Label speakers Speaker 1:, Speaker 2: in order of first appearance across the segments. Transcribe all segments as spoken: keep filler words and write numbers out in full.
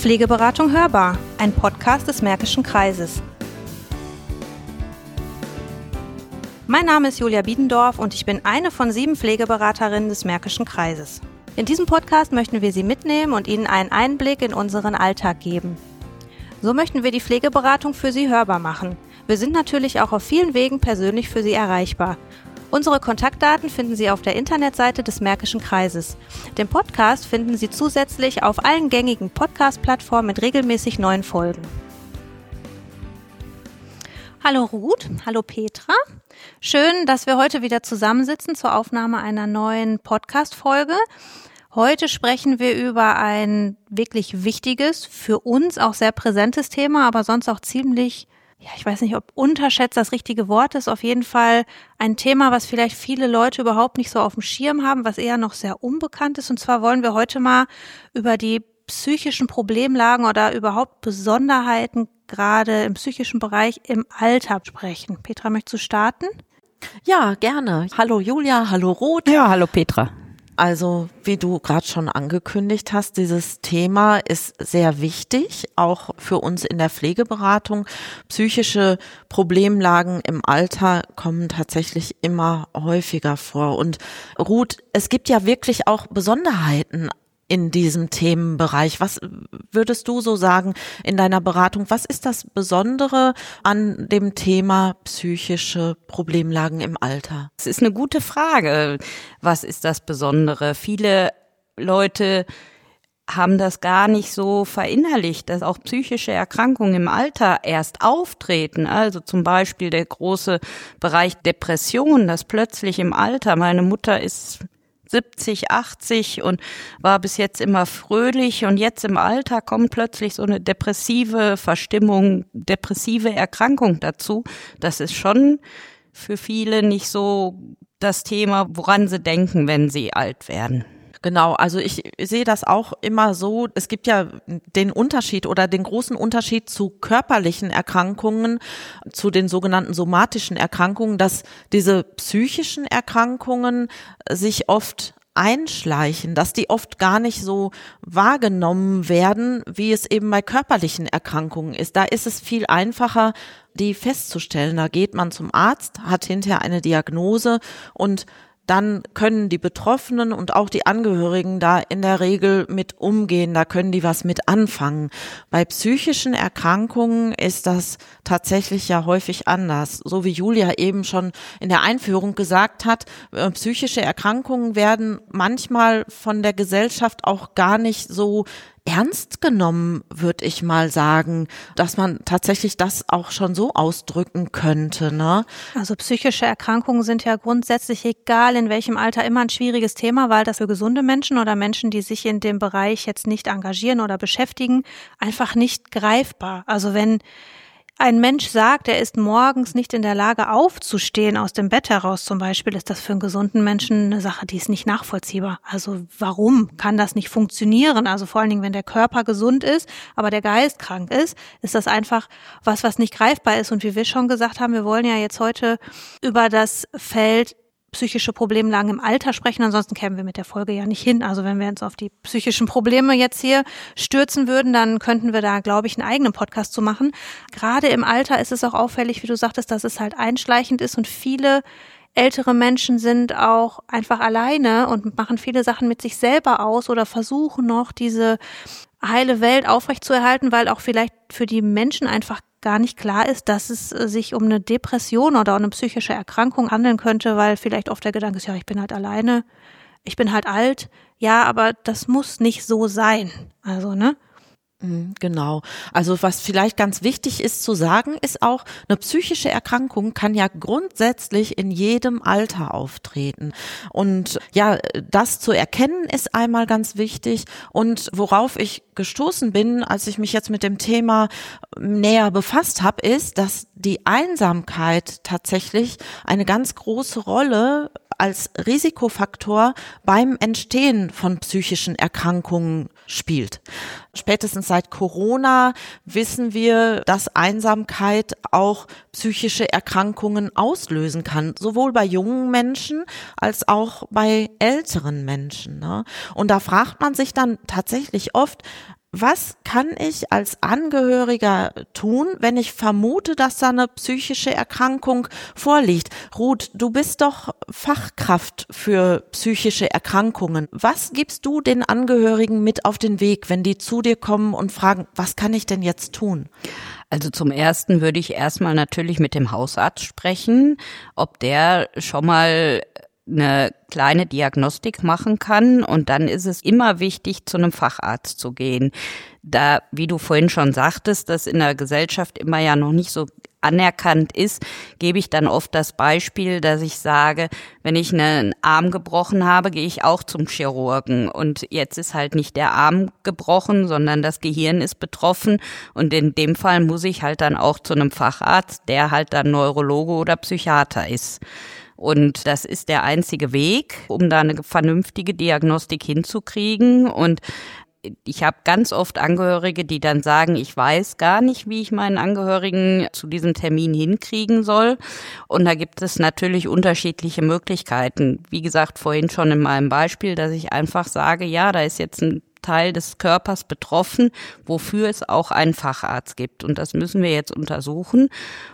Speaker 1: Pflegeberatung hörbar, ein Podcast des Märkischen Kreises. Mein Name ist Julia Biedendorf und ich bin eine von sieben Pflegeberaterinnen des Märkischen Kreises. In diesem Podcast möchten wir Sie mitnehmen und Ihnen einen Einblick in unseren Alltag geben. So möchten wir die Pflegeberatung für Sie hörbar machen. Wir sind natürlich auch auf vielen Wegen persönlich für Sie erreichbar. Unsere Kontaktdaten finden Sie auf der Internetseite des Märkischen Kreises. Den Podcast finden Sie zusätzlich auf allen gängigen Podcast-Plattformen mit regelmäßig neuen Folgen. Hallo Ruth, hallo Petra. Schön, dass wir heute wieder zusammensitzen zur Aufnahme einer neuen Podcast-Folge. Heute sprechen wir über ein wirklich wichtiges, für uns auch sehr präsentes Thema, aber sonst auch ziemlich, ja, ich weiß nicht, ob unterschätzt das richtige Wort ist, auf jeden Fall ein Thema, was vielleicht viele Leute überhaupt nicht so auf dem Schirm haben, was eher noch sehr unbekannt ist. Und zwar wollen wir heute mal über die psychischen Problemlagen oder überhaupt Besonderheiten gerade im psychischen Bereich im Alter sprechen. Petra, möchtest du starten?
Speaker 2: Ja, gerne. Hallo Julia, hallo Ruth.
Speaker 3: Ja, hallo Petra.
Speaker 2: Also, wie du gerade schon angekündigt hast, dieses Thema ist sehr wichtig, auch für uns in der Pflegeberatung. Psychische Problemlagen im Alter kommen tatsächlich immer häufiger vor. Und Ruth, es gibt ja wirklich auch Besonderheiten in diesem Themenbereich. Was würdest du so sagen in deiner Beratung? Was ist das Besondere an dem Thema psychische Problemlagen im Alter?
Speaker 3: Das ist eine gute Frage. Was ist das Besondere? Viele Leute haben das gar nicht so verinnerlicht, dass auch psychische Erkrankungen im Alter erst auftreten. Also zum Beispiel der große Bereich Depression, das plötzlich im Alter, meine Mutter ist siebzig, achtzig und war bis jetzt immer fröhlich und jetzt im Alter kommt plötzlich so eine depressive Verstimmung, depressive Erkrankung dazu. Das ist schon für viele nicht so das Thema, woran sie denken, wenn sie alt werden.
Speaker 2: Genau, also ich sehe das auch immer so, es gibt ja den Unterschied oder den großen Unterschied zu körperlichen Erkrankungen, zu den sogenannten somatischen Erkrankungen, dass diese psychischen Erkrankungen sich oft einschleichen, dass die oft gar nicht so wahrgenommen werden, wie es eben bei körperlichen Erkrankungen ist. Da ist es viel einfacher, die festzustellen. Da geht man zum Arzt, hat hinterher eine Diagnose und dann können die Betroffenen und auch die Angehörigen da in der Regel mit umgehen, da können die was mit anfangen. Bei psychischen Erkrankungen ist das tatsächlich ja häufig anders. So wie Julia eben schon in der Einführung gesagt hat, äh, psychische Erkrankungen werden manchmal von der Gesellschaft auch gar nicht so ernst genommen, würde ich mal sagen, dass man tatsächlich das auch schon so ausdrücken könnte, ne?
Speaker 1: Also psychische Erkrankungen sind ja grundsätzlich, egal in welchem Alter, immer ein schwieriges Thema, weil das für gesunde Menschen oder Menschen, die sich in dem Bereich jetzt nicht engagieren oder beschäftigen, einfach nicht greifbar. Also wenn ein Mensch sagt, er ist morgens nicht in der Lage aufzustehen aus dem Bett heraus zum Beispiel, ist das für einen gesunden Menschen eine Sache, die ist nicht nachvollziehbar. Also warum kann das nicht funktionieren? Also vor allen Dingen, wenn der Körper gesund ist, aber der Geist krank ist, ist das einfach was, was nicht greifbar ist. Und wie wir schon gesagt haben, wir wollen ja jetzt heute über das Feld psychische Problemlagen im Alter sprechen, ansonsten kämen wir mit der Folge ja nicht hin. Also wenn wir uns auf die psychischen Probleme jetzt hier stürzen würden, dann könnten wir da, glaube ich, einen eigenen Podcast zu machen. Gerade im Alter ist es auch auffällig, wie du sagtest, dass es halt einschleichend ist und viele ältere Menschen sind auch einfach alleine und machen viele Sachen mit sich selber aus oder versuchen noch diese heile Welt aufrechtzuerhalten, weil auch vielleicht für die Menschen einfach gar nicht klar ist, dass es sich um eine Depression oder um eine psychische Erkrankung handeln könnte, weil vielleicht oft der Gedanke ist, ja, ich bin halt alleine, ich bin halt alt, ja, aber das muss nicht so sein, also, ne?
Speaker 2: Genau. Also was vielleicht ganz wichtig ist zu sagen, ist auch, eine psychische Erkrankung kann ja grundsätzlich in jedem Alter auftreten. Und ja, das zu erkennen ist einmal ganz wichtig. Und worauf ich gestoßen bin, als ich mich jetzt mit dem Thema näher befasst habe, ist, dass die Einsamkeit tatsächlich eine ganz große Rolle als Risikofaktor beim Entstehen von psychischen Erkrankungen spielt. Spätestens seit Corona wissen wir, dass Einsamkeit auch psychische Erkrankungen auslösen kann, sowohl bei jungen Menschen als auch bei älteren Menschen, ne? Und da fragt man sich dann tatsächlich oft, Was kann ich als Angehöriger tun, wenn ich vermute, dass da eine psychische Erkrankung vorliegt? Ruth, du bist doch Fachkraft für psychische Erkrankungen. Was gibst du den Angehörigen mit auf den Weg, wenn die zu dir kommen und fragen, was kann ich denn jetzt tun?
Speaker 3: Also zum Ersten würde ich erstmal natürlich mit dem Hausarzt sprechen, ob der schon mal eine kleine Diagnostik machen kann, und dann ist es immer wichtig, zu einem Facharzt zu gehen. Da, wie du vorhin schon sagtest, das in der Gesellschaft immer ja noch nicht so anerkannt ist, gebe ich dann oft das Beispiel, dass ich sage, wenn ich einen Arm gebrochen habe, gehe ich auch zum Chirurgen, und jetzt ist halt nicht der Arm gebrochen, sondern das Gehirn ist betroffen, und in dem Fall muss ich halt dann auch zu einem Facharzt, der halt dann Neurologe oder Psychiater ist. Und das ist der einzige Weg, um da eine vernünftige Diagnostik hinzukriegen. Und ich habe ganz oft Angehörige, die dann sagen, ich weiß gar nicht, wie ich meinen Angehörigen zu diesem Termin hinkriegen soll. Und da gibt es natürlich unterschiedliche Möglichkeiten. Wie gesagt, vorhin schon in meinem Beispiel, dass ich einfach sage, ja, da ist jetzt ein Teil des Körpers betroffen, wofür es auch einen Facharzt gibt. Und das müssen wir jetzt untersuchen.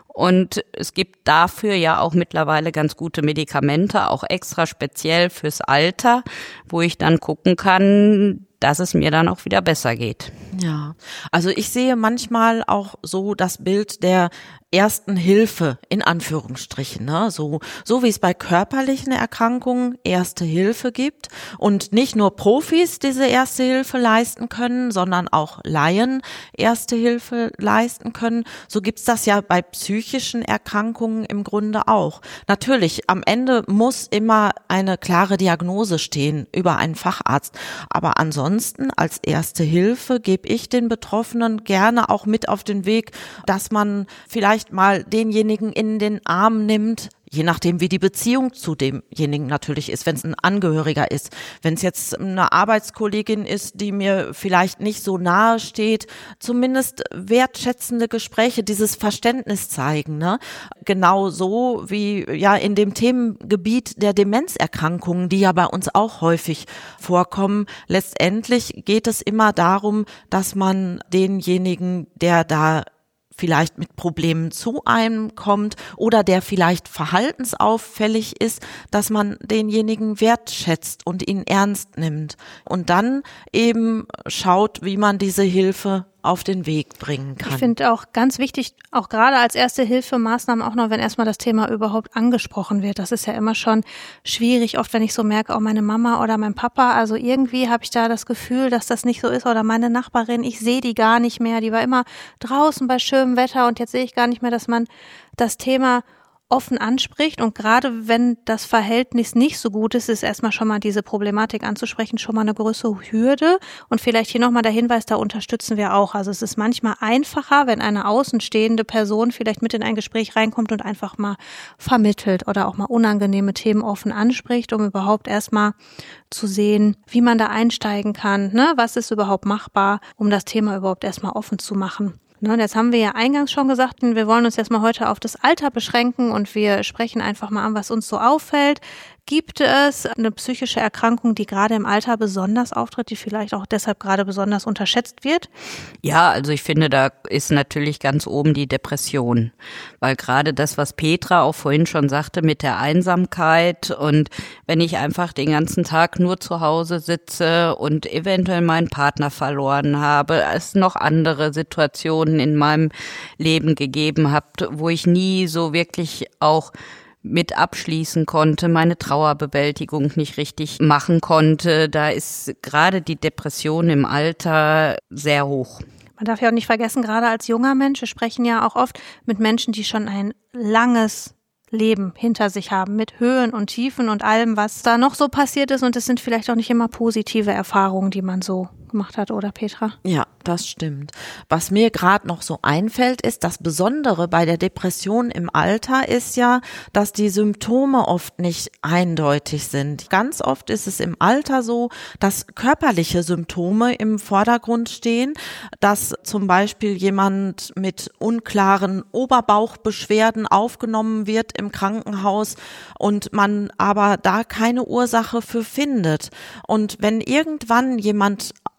Speaker 3: Und es gibt dafür ja auch mittlerweile ganz gute Medikamente, auch extra speziell fürs Alter, wo ich dann gucken kann, dass es mir dann auch wieder besser geht.
Speaker 2: Ja, also ich sehe manchmal auch so das Bild der ersten Hilfe in Anführungsstrichen, ne? So, so wie es bei körperlichen Erkrankungen Erste Hilfe gibt und nicht nur Profis diese Erste Hilfe leisten können, sondern auch Laien Erste Hilfe leisten können, so gibt's das ja bei psychischen Erkrankungen im Grunde auch. Natürlich, am Ende muss immer eine klare Diagnose stehen über einen Facharzt, aber ansonsten als Erste Hilfe gebe ich den Betroffenen gerne auch mit auf den Weg, dass man vielleicht mal denjenigen in den Arm nimmt, je nachdem, wie die Beziehung zu demjenigen natürlich ist, wenn es ein Angehöriger ist. Wenn es jetzt eine Arbeitskollegin ist, die mir vielleicht nicht so nahe steht, zumindest wertschätzende Gespräche, dieses Verständnis zeigen, ne? Genau so wie ja in dem Themengebiet der Demenzerkrankungen, die ja bei uns auch häufig vorkommen. Letztendlich geht es immer darum, dass man denjenigen, der da vielleicht mit Problemen zu einem kommt oder der vielleicht verhaltensauffällig ist, dass man denjenigen wertschätzt und ihn ernst nimmt und dann eben schaut, wie man diese Hilfe auf den Weg bringen kann.
Speaker 1: Ich finde auch ganz wichtig, auch gerade als Erste-Hilfe-Maßnahmen, auch noch, wenn erstmal das Thema überhaupt angesprochen wird. Das ist ja immer schon schwierig, oft wenn ich so merke, auch meine Mama oder mein Papa, also irgendwie habe ich da das Gefühl, dass das nicht so ist, oder meine Nachbarin, ich sehe die gar nicht mehr, die war immer draußen bei schönem Wetter und jetzt sehe ich gar nicht mehr, dass man das Thema offen anspricht, und gerade wenn das Verhältnis nicht so gut ist, ist erstmal schon mal diese Problematik anzusprechen schon mal eine größere Hürde. Und vielleicht hier nochmal der Hinweis, da unterstützen wir auch. Also es ist manchmal einfacher, wenn eine außenstehende Person vielleicht mit in ein Gespräch reinkommt und einfach mal vermittelt oder auch mal unangenehme Themen offen anspricht, um überhaupt erstmal zu sehen, wie man da einsteigen kann, ne? Was ist überhaupt machbar, um das Thema überhaupt erstmal offen zu machen. Und jetzt haben wir ja eingangs schon gesagt, wir wollen uns jetzt mal heute auf das Alter beschränken und wir sprechen einfach mal an, was uns so auffällt. Gibt es eine psychische Erkrankung, die gerade im Alter besonders auftritt, die vielleicht auch deshalb gerade besonders unterschätzt wird?
Speaker 3: Ja, also ich finde, da ist natürlich ganz oben die Depression, weil gerade das, was Petra auch vorhin schon sagte mit der Einsamkeit, und wenn ich einfach den ganzen Tag nur zu Hause sitze und eventuell meinen Partner verloren habe, es noch andere Situationen in meinem Leben gegeben hat, wo ich nie so wirklich auch mit abschließen konnte, meine Trauerbewältigung nicht richtig machen konnte. Da ist gerade die Depression im Alter sehr hoch.
Speaker 1: Man darf ja auch nicht vergessen, gerade als junger Mensch, wir sprechen ja auch oft mit Menschen, die schon ein langes Leben hinter sich haben, mit Höhen und Tiefen und allem, was da noch so passiert ist. Und es sind vielleicht auch nicht immer positive Erfahrungen, die man so gemacht hat, oder Petra?
Speaker 2: Ja, das stimmt. Was mir gerade noch so einfällt, ist, das Besondere bei der Depression im Alter ist ja, dass die Symptome oft nicht eindeutig sind. Ganz oft ist es im Alter so, dass körperliche Symptome im Vordergrund stehen, dass zum Beispiel jemand mit unklaren Oberbauchbeschwerden aufgenommen wird im Krankenhaus und man aber da keine Ursache für findet. Und wenn irgendwann jemand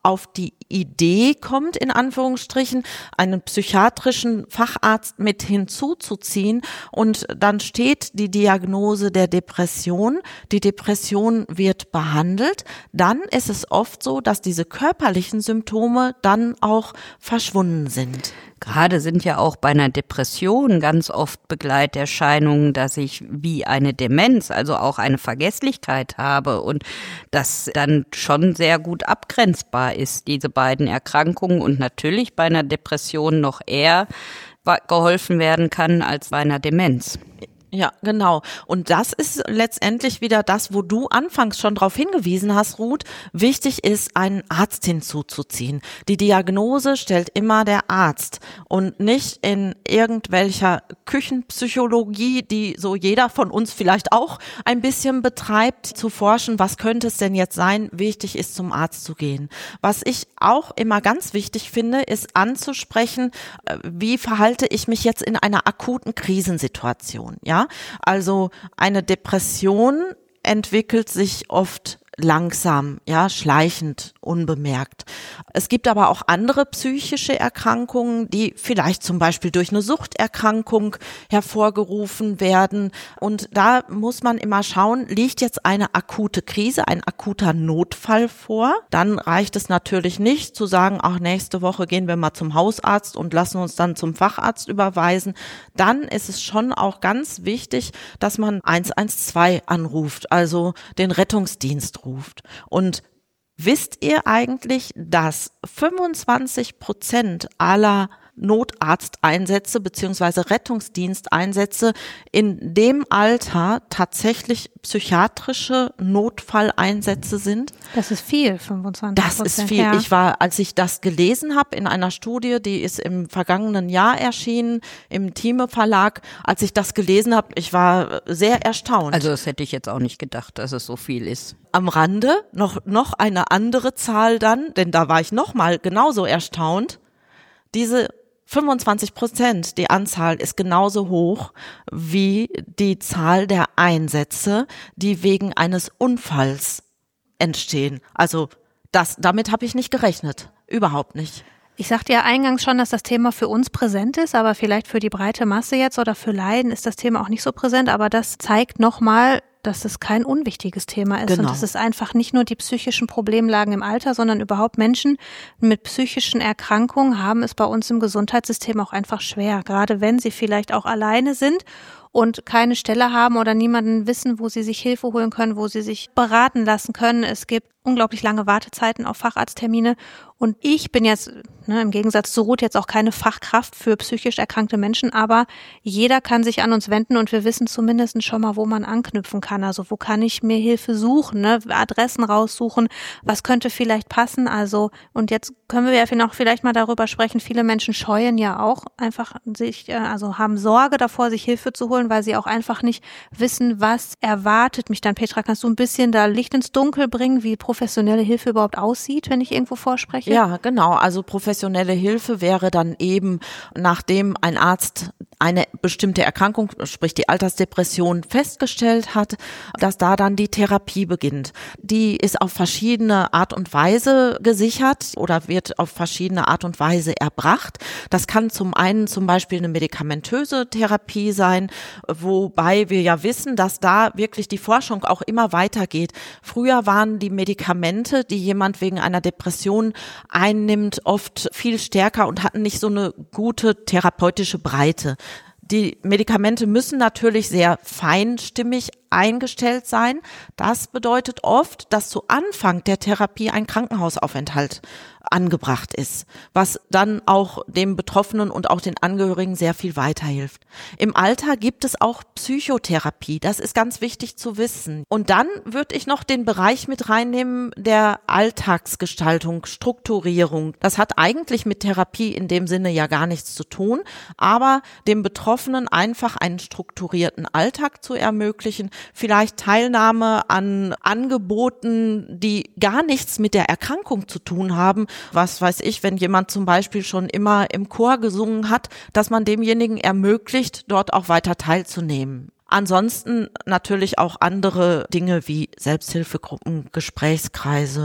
Speaker 2: auf die Idee kommt, in Anführungsstrichen, einen psychiatrischen Facharzt mit hinzuzuziehen und dann steht die Diagnose der Depression, die Depression wird behandelt, dann ist es oft so, dass diese körperlichen Symptome dann auch verschwunden sind.
Speaker 3: Gerade sind ja auch bei einer Depression ganz oft Begleiterscheinungen, dass ich wie eine Demenz, also auch eine Vergesslichkeit habe und das dann schon sehr gut abgrenzbar ist, diese beiden Erkrankungen und natürlich bei einer Depression noch eher geholfen werden kann als bei einer Demenz.
Speaker 2: Ja, genau. Und das ist letztendlich wieder das, wo du anfangs schon darauf hingewiesen hast, Ruth. Wichtig ist, einen Arzt hinzuzuziehen. Die Diagnose stellt immer der Arzt und nicht in irgendwelcher Küchenpsychologie, die so jeder von uns vielleicht auch ein bisschen betreibt, zu forschen, was könnte es denn jetzt sein. Wichtig ist, zum Arzt zu gehen. Was ich auch immer ganz wichtig finde, ist anzusprechen, wie verhalte ich mich jetzt in einer akuten Krisensituation, ja? Also eine Depression entwickelt sich oft langsam, ja, schleichend, unbemerkt. Es gibt aber auch andere psychische Erkrankungen, die vielleicht zum Beispiel durch eine Suchterkrankung hervorgerufen werden. Und da muss man immer schauen, liegt jetzt eine akute Krise, ein akuter Notfall vor? Dann reicht es natürlich nicht zu sagen, ach, nächste Woche gehen wir mal zum Hausarzt und lassen uns dann zum Facharzt überweisen. Dann ist es schon auch ganz wichtig, dass man eins eins zwei anruft, also den Rettungsdienst ruft. Und wisst ihr eigentlich, dass fünfundzwanzig Prozent aller Notarzteinsätze beziehungsweise Rettungsdiensteinsätze in dem Alter tatsächlich psychiatrische Notfalleinsätze sind?
Speaker 1: Das ist viel, fünfundzwanzig Prozent.
Speaker 2: Das ist viel.
Speaker 1: Ja.
Speaker 2: Ich war, als ich das gelesen habe in einer Studie, die ist im vergangenen Jahr erschienen, im Thieme Verlag, als ich das gelesen habe, ich war sehr erstaunt.
Speaker 3: Also das hätte ich jetzt auch nicht gedacht, dass es so viel ist.
Speaker 2: Am Rande noch, noch eine andere Zahl dann, denn da war ich noch mal genauso erstaunt. Diese fünfundzwanzig Prozent, die Anzahl ist genauso hoch wie die Zahl der Einsätze, die wegen eines Unfalls entstehen. Also das, damit habe ich nicht gerechnet, überhaupt nicht.
Speaker 1: Ich sagte ja eingangs schon, dass das Thema für uns präsent ist, aber vielleicht für die breite Masse jetzt oder für Laien ist das Thema auch nicht so präsent, aber das zeigt nochmal, dass es kein unwichtiges Thema ist.
Speaker 2: Genau.
Speaker 1: Und es ist einfach nicht nur die psychischen Problemlagen im Alter, sondern überhaupt Menschen mit psychischen Erkrankungen haben es bei uns im Gesundheitssystem auch einfach schwer. Gerade wenn sie vielleicht auch alleine sind und keine Stelle haben oder niemanden wissen, wo sie sich Hilfe holen können, wo sie sich beraten lassen können. Es gibt unglaublich lange Wartezeiten auf Facharzttermine. Und ich bin jetzt, ne, im Gegensatz zu Ruth, jetzt auch keine Fachkraft für psychisch erkrankte Menschen, aber jeder kann sich an uns wenden und wir wissen zumindest schon mal, wo man anknüpfen kann. Also wo kann ich mir Hilfe suchen, ne? Adressen raussuchen, was könnte vielleicht passen. Also und jetzt können wir ja noch vielleicht mal darüber sprechen, viele Menschen scheuen ja auch einfach sich, also haben Sorge davor, sich Hilfe zu holen, weil sie auch einfach nicht wissen, was erwartet mich dann. Petra, kannst du ein bisschen da Licht ins Dunkel bringen, wie professionelle Hilfe überhaupt aussieht, wenn ich irgendwo vorspreche?
Speaker 2: Ja, genau. Also professionelle Hilfe wäre dann eben, nachdem ein Arzt eine bestimmte Erkrankung, sprich die Altersdepression, festgestellt hat, dass da dann die Therapie beginnt. Die ist auf verschiedene Art und Weise gesichert oder wird auf verschiedene Art und Weise erbracht. Das kann zum einen zum Beispiel eine medikamentöse Therapie sein, wobei wir ja wissen, dass da wirklich die Forschung auch immer weitergeht. Früher waren die Medikamente, die jemand wegen einer Depression einnimmt, oft viel stärker und hatten nicht so eine gute therapeutische Breite. Die Medikamente müssen natürlich sehr feinstimmig eingestellt sein. Das bedeutet oft, dass zu Anfang der Therapie ein Krankenhausaufenthalt angebracht ist, was dann auch dem Betroffenen und auch den Angehörigen sehr viel weiterhilft. Im Alter gibt es auch Psychotherapie, das ist ganz wichtig zu wissen. Und dann würde ich noch den Bereich mit reinnehmen der Alltagsgestaltung, Strukturierung. Das hat eigentlich mit Therapie in dem Sinne ja gar nichts zu tun, aber dem Betroffenen einfach einen strukturierten Alltag zu ermöglichen, vielleicht Teilnahme an Angeboten, die gar nichts mit der Erkrankung zu tun haben. Was weiß ich, wenn jemand zum Beispiel schon immer im Chor gesungen hat, dass man demjenigen ermöglicht, dort auch weiter teilzunehmen. Ansonsten natürlich auch andere Dinge wie Selbsthilfegruppen, Gesprächskreise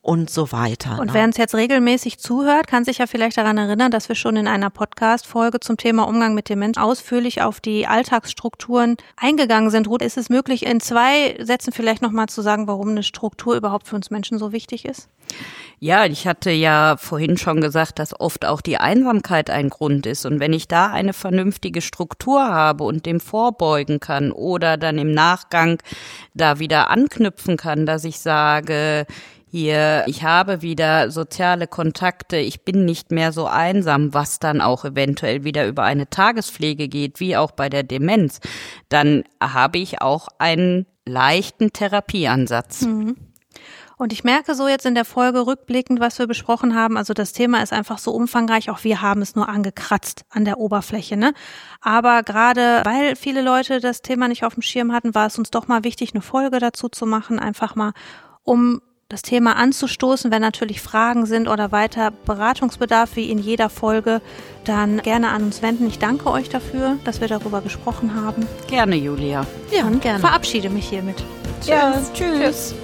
Speaker 2: und so weiter.
Speaker 1: Und
Speaker 2: ne?
Speaker 1: wer uns jetzt regelmäßig zuhört, kann sich ja vielleicht daran erinnern, dass wir schon in einer Podcast-Folge zum Thema Umgang mit Demenz ausführlich auf die Alltagsstrukturen eingegangen sind. Ruth, ist es möglich, in zwei Sätzen vielleicht nochmal zu sagen, warum eine Struktur überhaupt für uns Menschen so wichtig ist?
Speaker 3: Ja, ich hatte ja vorhin schon gesagt, dass oft auch die Einsamkeit ein Grund ist. Und wenn ich da eine vernünftige Struktur habe und dem vorbeugen kann oder dann im Nachgang da wieder anknüpfen kann, dass ich sage, hier, ich habe wieder soziale Kontakte, ich bin nicht mehr so einsam, was dann auch eventuell wieder über eine Tagespflege geht, wie auch bei der Demenz, dann habe ich auch einen leichten Therapieansatz.
Speaker 1: Mhm. Und ich merke so jetzt in der Folge rückblickend, was wir besprochen haben, also das Thema ist einfach so umfangreich, auch wir haben es nur angekratzt an der Oberfläche, ne? Aber gerade weil viele Leute das Thema nicht auf dem Schirm hatten, war es uns doch mal wichtig, eine Folge dazu zu machen, einfach mal, um das Thema anzustoßen. Wenn natürlich Fragen sind oder weiter Beratungsbedarf wie in jeder Folge, dann gerne an uns wenden. Ich danke euch dafür, dass wir darüber gesprochen haben.
Speaker 3: Gerne, Julia.
Speaker 1: Ja, und gerne. Verabschiede mich hiermit.
Speaker 3: Ja, tschüss. tschüss.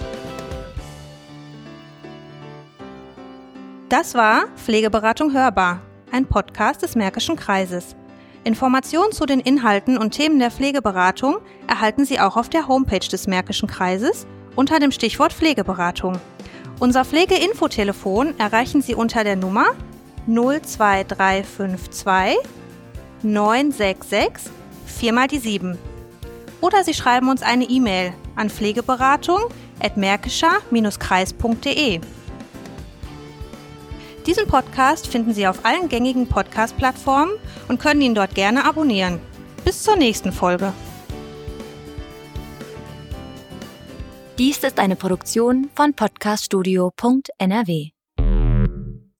Speaker 1: Das war Pflegeberatung hörbar, ein Podcast des Märkischen Kreises. Informationen zu den Inhalten und Themen der Pflegeberatung erhalten Sie auch auf der Homepage des Märkischen Kreises unter dem Stichwort Pflegeberatung. Unser Pflegeinfotelefon erreichen Sie unter der Nummer null zwei drei fünf zwei neun sechs sechs vier mal die sieben. Oder Sie schreiben uns eine E-Mail an pflegeberatung at märkischer Kreis punkt de. Diesen Podcast finden Sie auf allen gängigen Podcast-Plattformen und können ihn dort gerne abonnieren. Bis zur nächsten Folge.
Speaker 4: Dies ist eine Produktion von podcaststudio punkt n r w.